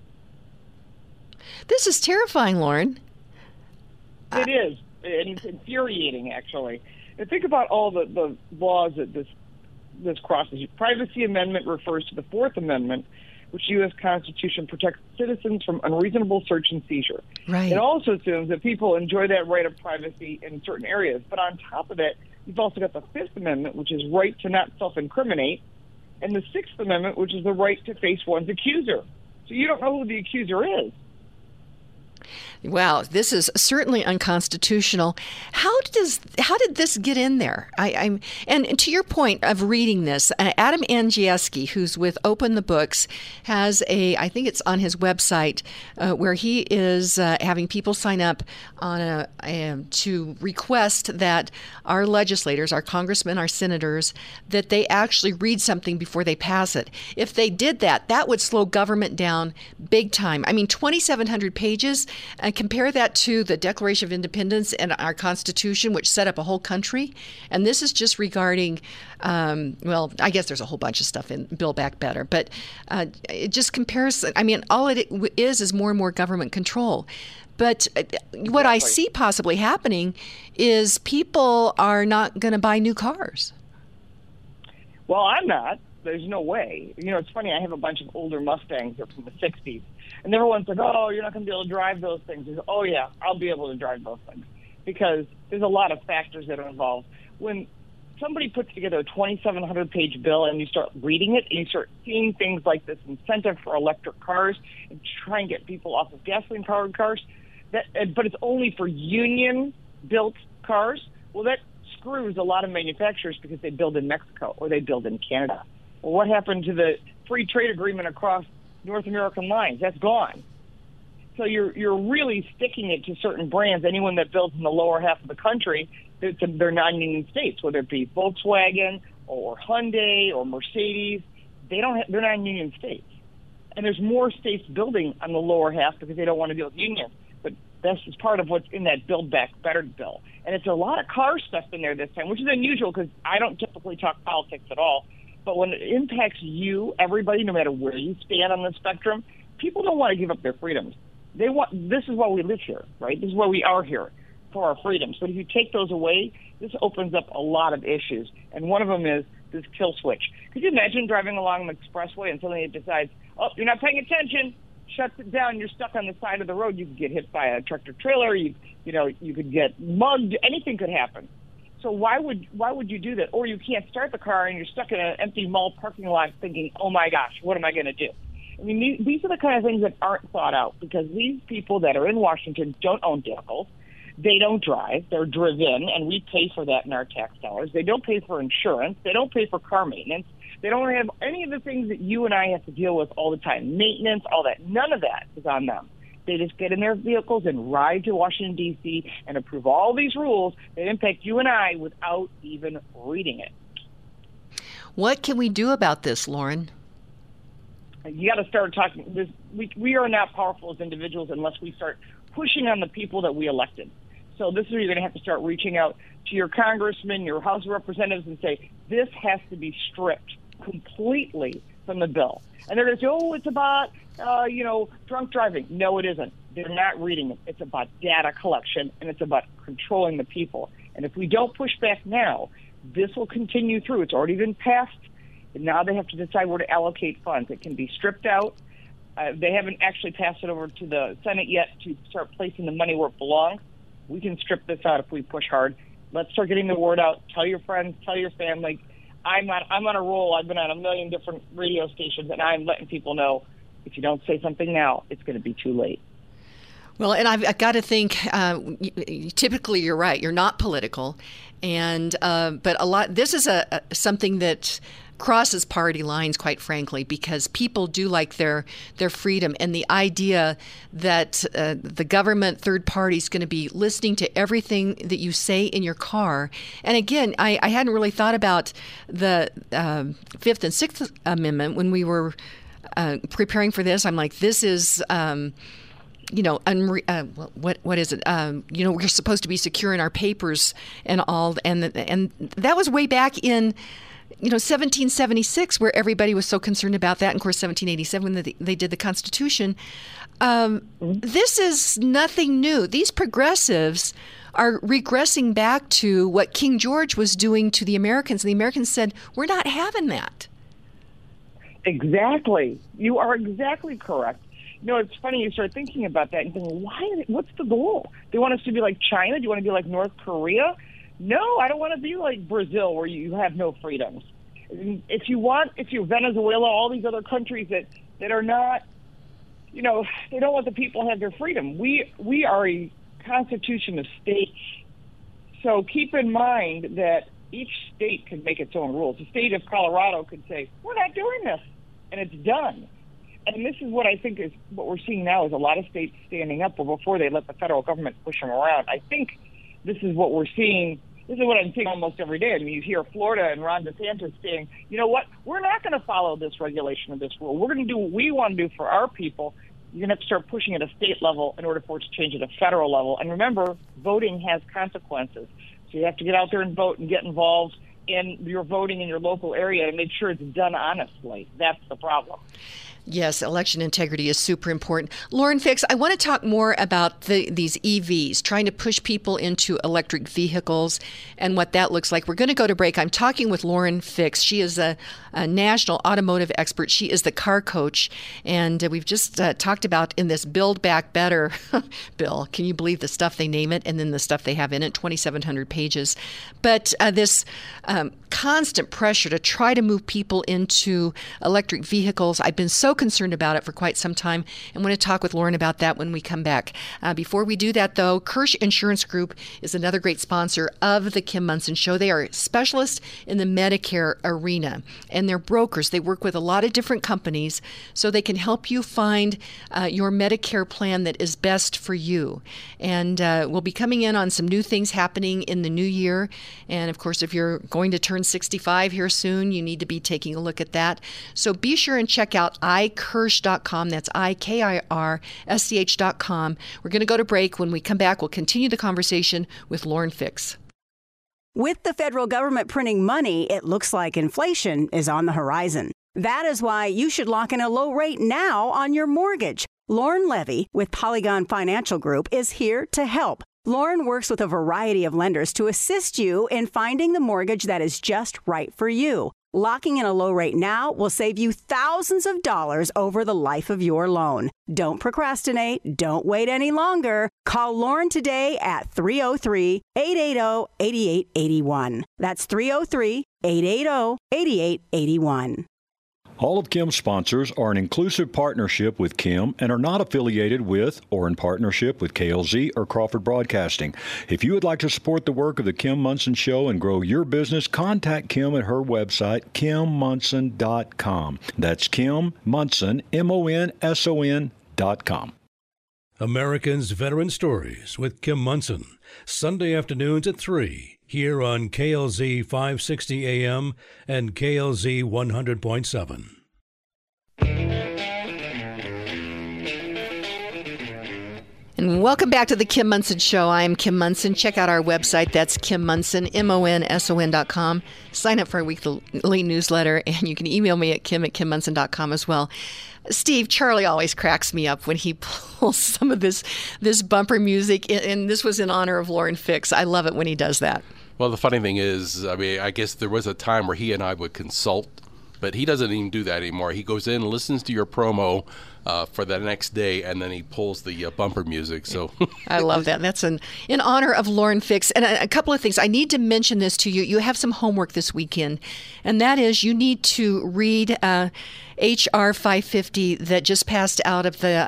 This is terrifying, Lauren. It is, and it's infuriating, actually. And think about all the laws that this crosses. Privacy Amendment refers to the Fourth Amendment, which the U.S. Constitution protects citizens from unreasonable search and seizure. Right. It also assumes that people enjoy that right of privacy in certain areas. But on top of it, you've also got the Fifth Amendment, which is right to not self-incriminate, and the Sixth Amendment, which is the right to face one's accuser. So you don't know who the accuser is. Wow, this is certainly unconstitutional. How did this get in there? And to your point of reading this, Adam Andrzejewski, who's with Open the Books, has I think it's on his website, where he is having people sign up on to request that our legislators, our congressmen, our senators, that they actually read something before they pass it. If they did that, that would slow government down big time. I mean, 2,700 pages. Compare that to the Declaration of Independence and our Constitution, which set up a whole country. And this is just regarding, well, I guess there's a whole bunch of stuff in Build Back Better, but it just compares. I mean, all it is more and more government control. But what I see possibly happening is people are not going to buy new cars. Well, I'm not. There's no way. You know, it's funny. I have a bunch of older Mustangs that are from the 60s. And everyone's like, oh, you're not going to be able to drive those things. Said, oh, yeah, I'll be able to drive those things. Because there's a lot of factors that are involved. When somebody puts together a 2,700-page bill and you start reading it and you start seeing things like this incentive for electric cars and try and get people off of gasoline-powered cars, but it's only for union-built cars, well, that screws a lot of manufacturers because they build in Mexico or they build in Canada. Well, what happened to the free trade agreement across North American lines? That's gone. So you're really sticking it to certain brands. Anyone that builds in the lower half of the country, they're non-union states, whether it be Volkswagen or Hyundai or Mercedes. They're non-union states. And there's more states building on the lower half because they don't want to deal with unions. But that's just part of what's in that Build Back Better bill. And it's a lot of car stuff in there this time, which is unusual because I don't typically talk politics at all. But when it impacts you, everybody, no matter where you stand on the spectrum, people don't want to give up their freedoms. This is why we live here, right? This is why we are here, for our freedoms. But if you take those away, this opens up a lot of issues. And one of them is this kill switch. Could you imagine driving along the expressway and suddenly it decides, oh, you're not paying attention, shuts it down, you're stuck on the side of the road. You could get hit by a tractor trailer, you could get mugged, anything could happen. So why would you do that? Or you can't start the car and you're stuck in an empty mall parking lot thinking, oh my gosh, what am I going to do? I mean, these are the kind of things that aren't thought out because these people that are in Washington don't own vehicles. They don't drive. They're driven, and we pay for that in our tax dollars. They don't pay for insurance. They don't pay for car maintenance. They don't have any of the things that you and I have to deal with all the time. Maintenance, all that. None of that is on them. They just get in their vehicles and ride to Washington, D.C. and approve all these rules that impact you and I without even reading it. What can we do about this, Lauren? You got to start talking. We are not powerful as individuals unless we start pushing on the people that we elected. So this is where you're going to have to start reaching out to your congressmen, your House of Representatives, and say, this has to be stripped completely from the bill. And they're going to say, oh, it's about, drunk driving. No, it isn't. They're not reading it. It's about data collection, and it's about controlling the people. And if we don't push back now, this will continue through. It's already been passed, and now they have to decide where to allocate funds. It can be stripped out. They haven't actually passed it over to the Senate yet to start placing the money where it belongs. We can strip this out if we push hard. Let's start getting the word out. Tell your friends, tell your family. I'm on a roll. I've been on a million different radio stations, and I'm letting people know if you don't say something now, it's going to be too late. Well, and I've got to think. Typically, you're right. You're not political, and but a lot. This is something that crosses party lines, quite frankly, because people do like their freedom, and the idea that the government, third party, is going to be listening to everything that you say in your car. And again, I hadn't really thought about the Fifth and Sixth Amendment when we were preparing for this. I'm like, this is. What is it? We're supposed to be secure in our papers and all, and that was way back in 1776, where everybody was so concerned about that. And of course, 1787, when they did the Constitution. This is nothing new. These progressives are regressing back to what King George was doing to the Americans. And the Americans said, we're not having that. Exactly. You are exactly correct. It's funny, you start thinking about that and thinking, what's the goal? They want us to be like China? Do you want to be like North Korea? No, I don't want to be like Brazil where you have no freedoms. If you're Venezuela, all these other countries that are not, they don't want the people to have their freedom. We are a constitution of states. So keep in mind that each state can make its own rules. The state of Colorado could say, we're not doing this, and it's done. And this is what I think is what we're seeing now is a lot of states standing up before they let the federal government push them around. I think this is what we're seeing. This is what I'm seeing almost every day. I mean, you hear Florida and Ron DeSantis saying, you know what, we're not going to follow this regulation or this rule. We're going to do what we want to do for our people. You're going to have to start pushing at a state level in order for it to change at a federal level. And remember, voting has consequences. So you have to get out there and vote and get involved in your voting in your local area and make sure it's done honestly. That's the problem. Yes, election integrity is super important. Lauren Fix, I want to talk more about these EVs, trying to push people into electric vehicles and what that looks like. We're going to go to break. I'm talking with Lauren Fix. She is a national automotive expert. She is the car coach. And we've just talked about in this Build Back Better bill. Can you believe the stuff they name it and then the stuff they have in it? 2,700 pages. But this constant pressure to try to move people into electric vehicles. I've been so concerned about it for quite some time. I'm going to talk with Lauren about that when we come back. Before we do that, though, Kirsch Insurance Group is another great sponsor of the Kim Monson Show. They are specialists in the Medicare arena, and they're brokers. They work with a lot of different companies, so they can help you find your Medicare plan that is best for you. And we'll be coming in on some new things happening in the new year. And, of course, if you're going to turn 65 here soon, you need to be taking a look at that. So be sure and check out iKirsch.com. That's IKIRSCH.com. We're going to go to break. When we come back, we'll continue the conversation with Lauren Fix. With the federal government printing money, it looks like inflation is on the horizon. That is why you should lock in a low rate now on your mortgage. Lauren Levy with Polygon Financial Group is here to help. Lauren works with a variety of lenders to assist you in finding the mortgage that is just right for you. Locking in a low rate now will save you thousands of dollars over the life of your loan. Don't procrastinate. Don't wait any longer. Call Lauren today at 303-880-8881. That's 303-880-8881. All of Kim's sponsors are an inclusive partnership with Kim and are not affiliated with or in partnership with KLZ or Crawford Broadcasting. If you would like to support the work of the Kim Monson Show and grow your business, contact Kim at her website, kimmonson.com. That's Kim Monson, MONSON.com. Americans Veteran Stories with Kim Monson, Sunday afternoons at 3, here on KLZ 560 AM and KLZ 100.7. And welcome back to the Kim Monson Show. I am Kim Monson. Check out our website. That's Kim Monson, MONSON.com. Sign up for our weekly newsletter, and you can email me at kim@kimmonson.com as well. Steve, Charlie always cracks me up when he pulls some of this bumper music, and this was in honor of Lauren Fix. I love it when he does that. Well, the funny thing is, I guess there was a time where he and I would consult, but he doesn't even do that anymore. He goes in, listens to your promo for the next day, and then he pulls the bumper music. So I love that. That's in honor of Lauren Fix. And a couple of things. I need to mention this to you. You have some homework this weekend, and that is you need to read H.R. 550 that just passed out of the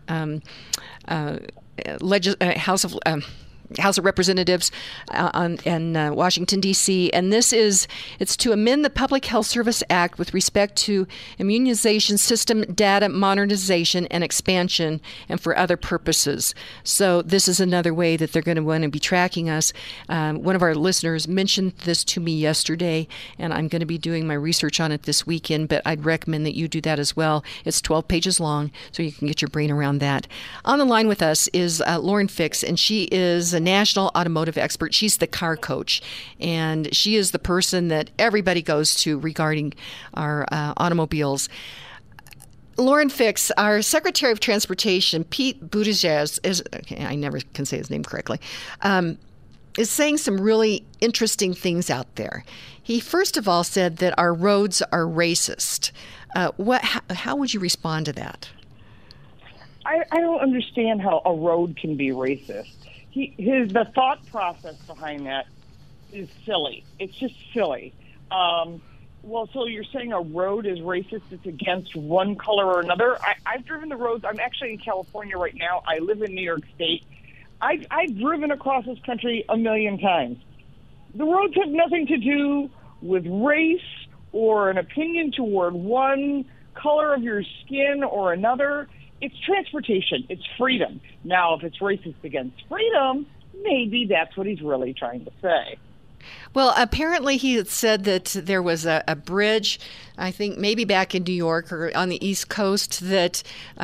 House of Representatives in Washington, D.C., and it's to amend the Public Health Service Act with respect to immunization system data modernization and expansion and for other purposes. So this is another way that they're going to want to be tracking us. One of our listeners mentioned this to me yesterday, and I'm going to be doing my research on it this weekend, but I'd recommend that you do that as well. It's 12 pages long, so you can get your brain around that. On the line with us is Lauren Fix, and she is a national automotive expert. She's the car coach, and she is the person that everybody goes to regarding our automobiles. Lauren Fix, our Secretary of Transportation, Pete Buttigieg, I never can say his name correctly, is saying some really interesting things out there. He first of all said that our roads are racist. How would you respond to that? I don't understand how a road can be racist. The thought process behind that is silly. It's just silly. So you're saying a road is racist? It's against one color or another? I've driven the roads. I'm actually in California right now. I live in New York State. I've driven across this country 1,000,000 times. The roads have nothing to do with race or an opinion toward one color of your skin or another. It's transportation. It's freedom. Now, if it's racist against freedom, maybe that's what he's really trying to say. Well, apparently he had said that there was a bridge, I think maybe back in New York or on the East Coast that,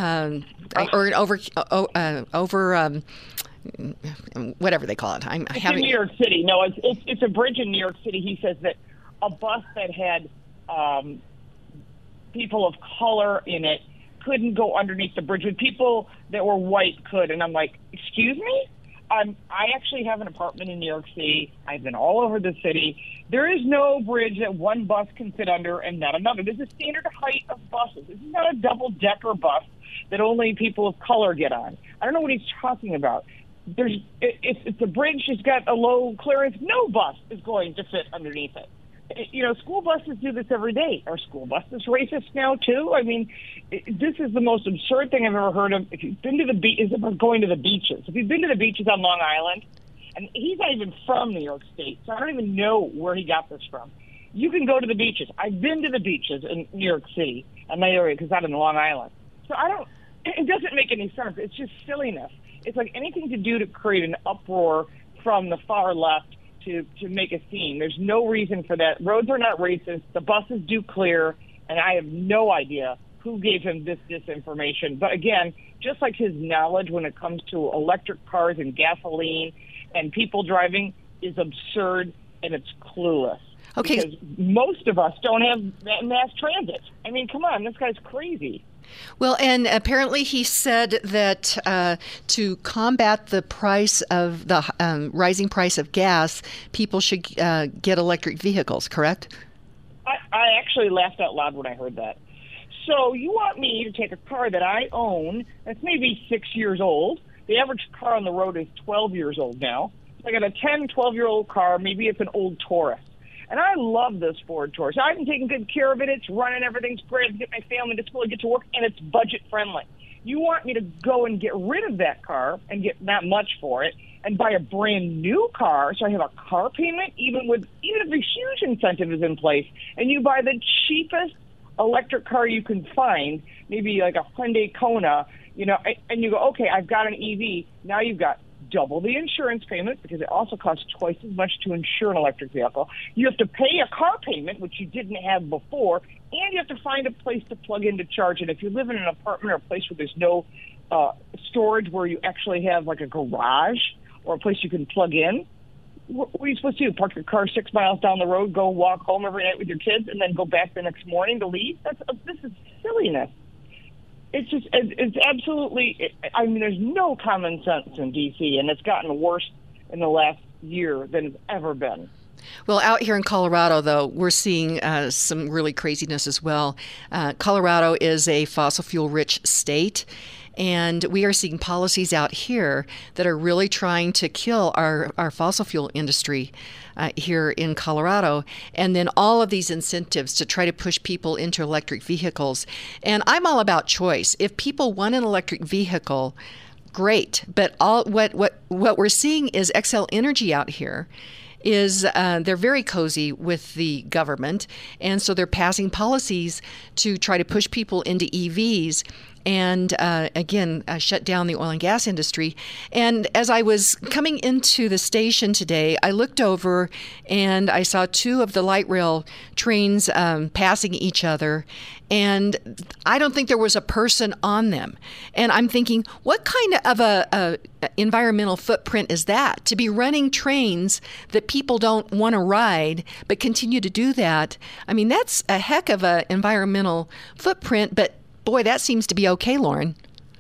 whatever they call it. It's in New York City. No, it's a bridge in New York City. He says that a bus that had people of color in it couldn't go underneath the bridge, but people that were white could. And I'm like, excuse me? I actually have an apartment in New York City. I've been all over the city. There is no bridge that one bus can fit under and not another. There's a standard height of buses. This is not a double-decker bus that only people of color get on. I don't know what he's talking about. If the bridge has got a low clearance, no bus is going to fit underneath it. School buses do this every day. Are school buses racist now, too? I mean, this is the most absurd thing I've ever heard of. If you've been to the beach, is about going to the beaches. If you've been to the beaches on Long Island, and he's not even from New York State, so I don't even know where he got this from. You can go to the beaches. I've been to the beaches in New York City, in my area, because I'm in Long Island. So it doesn't make any sense. It's just silliness. It's like anything to do to create an uproar from the far left to make a scene. There's no reason for that. Roads are not racist. The buses do clear, and I have no idea who gave him this disinformation. But again, just like his knowledge when it comes to electric cars and gasoline and people driving is absurd, and it's clueless. Okay. Because most of us don't have mass transit. I mean, come on, this guy's crazy. Well, and apparently he said that to combat the price of the rising price of gas, people should get electric vehicles, correct? I actually laughed out loud when I heard that. So you want me to take a car that I own that's maybe 6 years old. The average car on the road is 12 years old now. So I got a 10, 12-year-old car. Maybe it's an old Taurus. And I love this Ford Taurus. I've been taking good care of it. It's running. Everything's great. I get my family to school, I get to work, and it's budget friendly. You want me to go and get rid of that car and get not much for it and buy a brand new car so I have a car payment, even if a huge incentive is in place, and you buy the cheapest electric car you can find, maybe like a Hyundai Kona, and you go, okay, I've got an EV. Now you've got double the insurance payment because it also costs twice as much to insure an electric vehicle. You have to pay a car payment, which you didn't have before, and you have to find a place to plug in to charge it. If you live in an apartment or a place where there's no storage where you actually have like a garage or a place you can plug in, what are you supposed to do? Park your car 6 miles down the road, go walk home every night with your kids, and then go back the next morning to leave? This is silliness. It's absolutely, there's no common sense in D.C., and it's gotten worse in the last year than it's ever been. Well, out here in Colorado, though, we're seeing some really craziness as well. Colorado is a fossil fuel-rich state, and we are seeing policies out here that are really trying to kill our fossil fuel industry here in Colorado. And then all of these incentives to try to push people into electric vehicles. And I'm all about choice. If people want an electric vehicle, great. But what we're seeing is Xcel Energy out here is they're very cozy with the government. And so they're passing policies to try to push people into EVs and, again, shut down the oil and gas industry. And as I was coming into the station today, I looked over and I saw 2 of the light rail trains passing each other. And I don't think there was a person on them. And I'm thinking, what kind of a environmental footprint is that? To be running trains that people don't want to ride, but continue to do that. I mean, that's a heck of an environmental footprint, but boy, that seems to be okay, Lauren.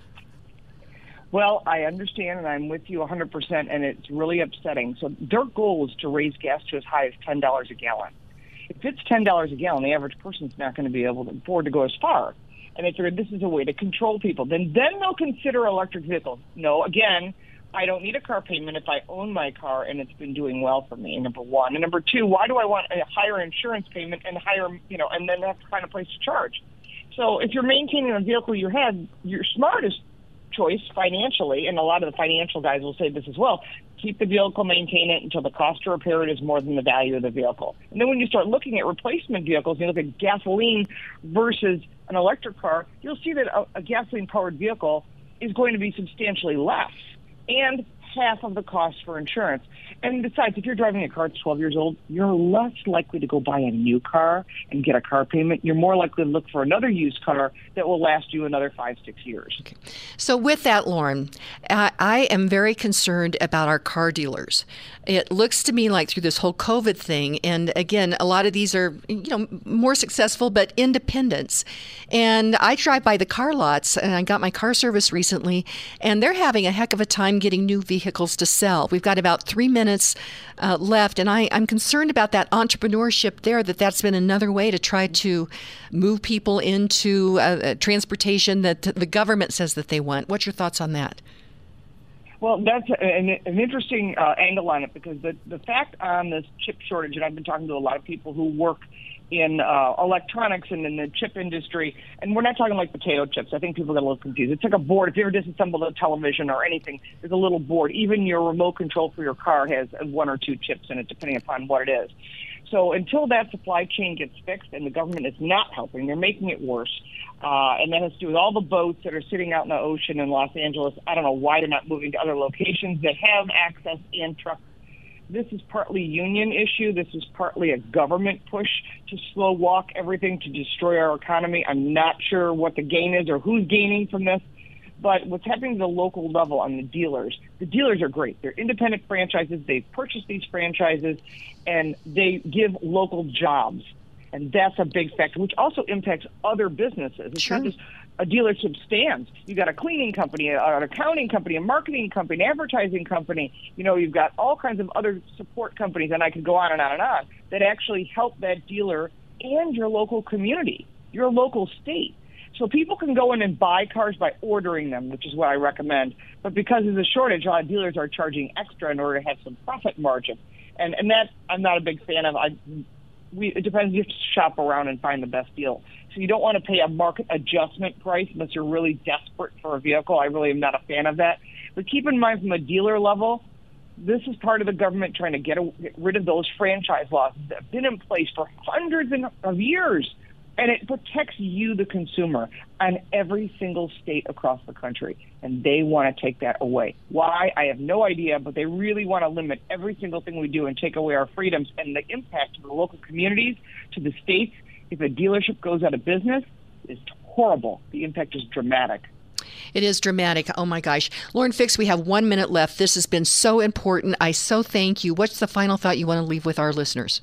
Well, I understand, and I'm with you 100%, and it's really upsetting. So their goal is to raise gas to as high as $10 a gallon. If it's $10 a gallon, the average person's not going to be able to afford to go as far. And they figured this is a way to control people. Then they'll consider electric vehicles. No, again, I don't need a car payment if I own my car and it's been doing well for me, number one. And number two, why do I want a higher insurance payment and and then have to find a place to charge? So if you're maintaining a vehicle you have, your smartest choice financially, and a lot of the financial guys will say this as well, keep the vehicle, maintain it until the cost to repair it is more than the value of the vehicle. And then when you start looking at replacement vehicles, you look at gasoline versus an electric car, you'll see that a gasoline-powered vehicle is going to be substantially less and half of the cost for insurance. And besides, if you're driving a car that's 12 years old, you're less likely to go buy a new car and get a car payment. You're more likely to look for another used car that will last you another 5-6 years. Okay. So with that, Lauren, I am very concerned about our car dealers. It looks to me like through this whole COVID thing, and again, a lot of these are, more successful, but independents. And I drive by the car lots, and I got my car service recently, and they're having a heck of a time getting new vehicles to sell. We've got about 3 minutes left, and I'm concerned about that entrepreneurship there, that's been another way to try to move people into transportation that the government says that they want. What's your thoughts on that? Well, that's an interesting angle on it, because the fact on this chip shortage, and I've been talking to a lot of people who work in electronics and in the chip industry, and we're not talking like potato chips. I think people get a little confused. It's like a board. If you ever disassemble a television or anything, there's a little board. Even your remote control for your car has 1 or 2 chips in it, depending upon what it is. So until that supply chain gets fixed, and the government is not helping, they're making it worse. And that has to do with all the boats that are sitting out in the ocean in Los Angeles. I don't know why they're not moving to other locations that have access and trucks. This is partly a union issue. This is partly a government push to slow walk everything to destroy our economy. I'm not sure what the gain is or who's gaining from this. But what's happening at the local level on the dealers are great. They're independent franchises. They've purchased these franchises, and they give local jobs. And that's a big factor, which also impacts other businesses. It's not just a dealership stands. You've got a cleaning company, an accounting company, a marketing company, an advertising company. You've got all kinds of other support companies, and I could go on and on and on, that actually help that dealer and your local community, your local state. So people can go in and buy cars by ordering them, which is what I recommend. But because of the shortage, a lot of dealers are charging extra in order to have some profit margin. And that I'm not a big fan of. it depends. You have to shop around and find the best deal. So you don't want to pay a market adjustment price unless you're really desperate for a vehicle. I really am not a fan of that. But keep in mind, from a dealer level, this is part of the government trying to get rid of those franchise laws that have been in place for hundreds of years. And it protects you, the consumer, on every single state across the country. And they want to take that away. Why? I have no idea, but they really want to limit every single thing we do and take away our freedoms. And the impact to the local communities, to the states, if a dealership goes out of business, is horrible. The impact is dramatic. It is dramatic. Oh, my gosh. Lauren Fix, we have 1 minute left. This has been so important. I so thank you. What's the final thought you want to leave with our listeners?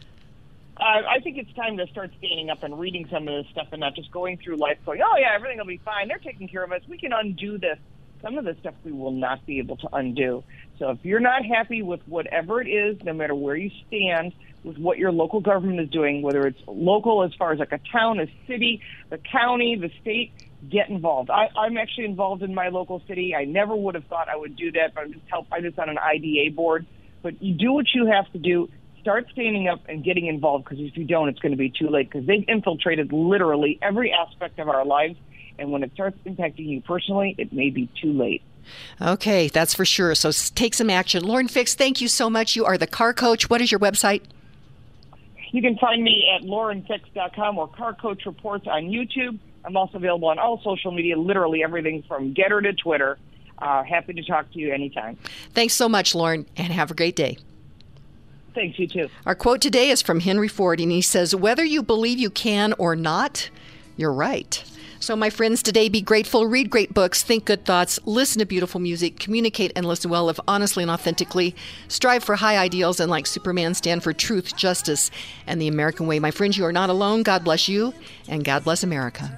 I think it's time to start standing up and reading some of this stuff and not just going through life going, oh, yeah, everything will be fine. They're taking care of us. We can undo this. Some of the stuff we will not be able to undo. So if you're not happy with whatever it is, no matter where you stand, with what your local government is doing, whether it's local as far as like a town, a city, the county, the state, get involved. I'm actually involved in my local city. I never would have thought I would do that, but I'm just on an IDA board. But you do what you have to do. Start standing up and getting involved, because if you don't, it's going to be too late, because they've infiltrated literally every aspect of our lives. And when it starts impacting you personally, it may be too late. Okay, that's for sure. So take some action. Lauren Fix, thank you so much. You are the car coach. What is your website? You can find me at laurenfix.com or Car Coach Reports on YouTube. I'm also available on all social media, literally everything from Getter to Twitter. Happy to talk to you anytime. Thanks so much, Lauren, and have a great day. Thanks, you too. Our quote today is from Henry Ford, and he says, whether you believe you can or not, you're right. So, my friends, today be grateful, read great books, think good thoughts, listen to beautiful music, communicate and listen well, live honestly and authentically, strive for high ideals, and like Superman, stand for truth, justice, and the American way. My friends, you are not alone. God bless you, and God bless America.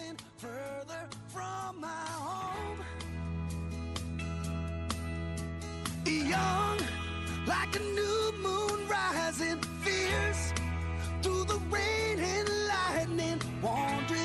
Young, like a new moon rising, fierce through the rain and lightning, wandering